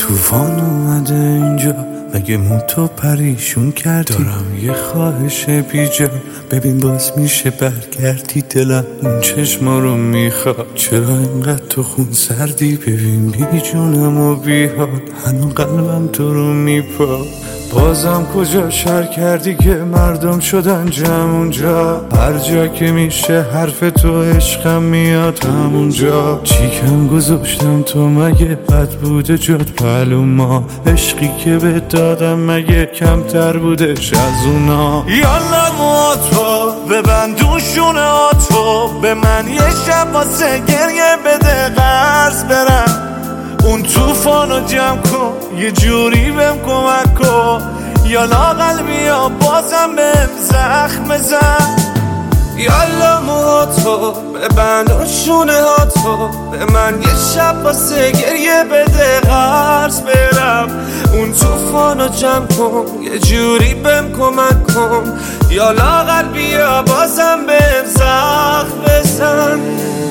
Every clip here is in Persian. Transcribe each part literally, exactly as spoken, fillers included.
طوفان اومده اینجا، مگه موتو پریشون کردی؟ دارم یه خواهش بیجا، ببین باز میشه برگردی. دلم اون چشما رو میخواد، چرا اینقدر تو خون سردی؟ ببین بی جونم و بی حال، هنو قلبم تو رو میپا. بازم کجا شر کردی که مردم شدن جمع اونجا؟ هر جا که میشه حرف تو عشقم میاد همونجا. چیکم گذاشتم تو مگه بد بوده جات پلو ما؟ عشقی که به دادم مگه کمتر بودش از اونا؟ یالا موتو ببندوشونه آتو، به من یه شب واسه گریه بده قرض برم. اون توفانو جمع کن یه جوری بهم کمک کن، یالا قلبی ها بازم بهم زخم بزن. یالا موهاتو ببند و شونه هاتو، به من یه شب واسه گریه بده قرض برم. اون توفانو جمع کن یه جوری بهم کمک کن، یالا قلبی ها بازم بهم زخم بزن.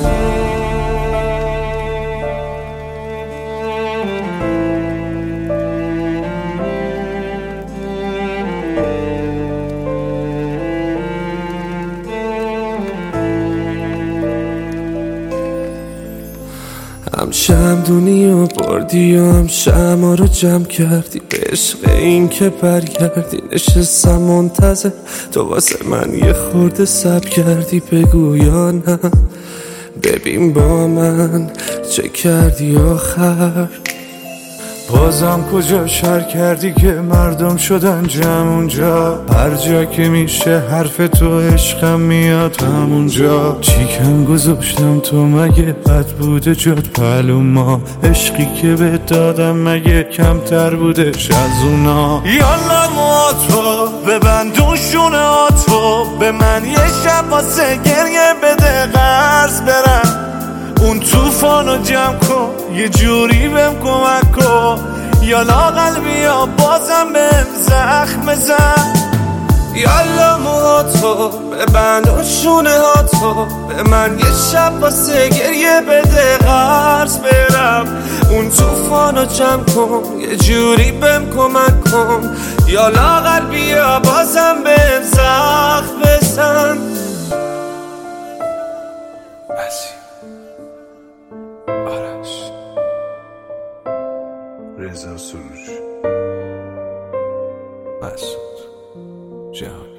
هم شمدونی و بردی و هم شما رو جمع کردی، به عشق این که برگردی نشستم منتظر تو واسه من یه خورده سب کردی. بگو یا نه، ببین با من چه کردی آخر. بازم کجا شر کردی که مردم شدن جمع اونجا؟ هر جا که میشه حرف تو عشقم میاد همونجا. چیکم گذاشتم تو مگه بد بوده جات پلو ما؟ عشقی که به دادم مگه کمتر بودش از اونا؟ یالا موتو ببندوشونه آتو، به من یه شب واسه گریه بده قرض برم. اون توفانو جمع کن یه جوری بهم کمک کن، یالا قلبی ها بازم بهم زخم بزن. یالا موهاتو ببند و شونه هاتو، به من یه شب واسه گریه بده قرض برم. اون توفانو جمع کن یه جوری بهم کمک کن، یالا قلبی ها بازم بهم زخم بزن. آرش رضا سروش مسعود جهانی.